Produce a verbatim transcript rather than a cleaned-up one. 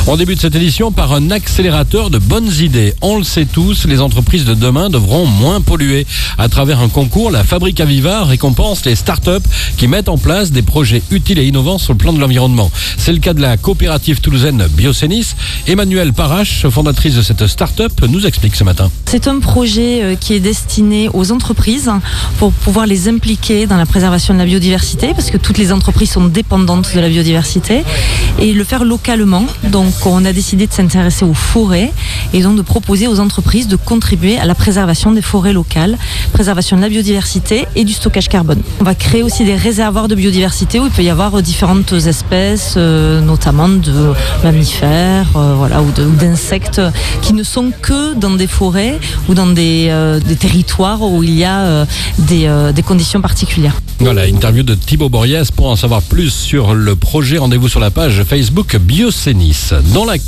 On débute cette édition par un accélérateur de bonnes idées. On le sait tous, les entreprises de demain devront moins polluer. À travers un concours, la Fabrique Aviva récompense les startups qui mettent en place des projets utiles et innovants sur le plan de l'environnement. C'est le cas de la coopérative toulousaine Biocenis. Emmanuelle Parache, fondatrice de cette start-up, nous explique ce matin. C'est un projet qui est destiné aux entreprises pour pouvoir les impliquer dans la préservation de la biodiversité, parce que toutes les entreprises sont dépendantes de la biodiversité, et le faire localement. Donc on a décidé de s'intéresser aux forêts et donc de proposer aux entreprises de contribuer à la préservation des forêts locales, préservation de la biodiversité et du stockage carbone. On va créer aussi des réservoirs de biodiversité où il peut y avoir différentes espèces, euh, notamment de mammifères, euh, voilà, ou, de, ou d'insectes qui ne sont que dans des forêts ou dans des, euh, des territoires où il y a euh, des, euh, des conditions particulières. Voilà, interview de Thibaut Boriès. Pour en savoir plus sur le projet, rendez-vous sur la page Facebook Biocenis. Dans la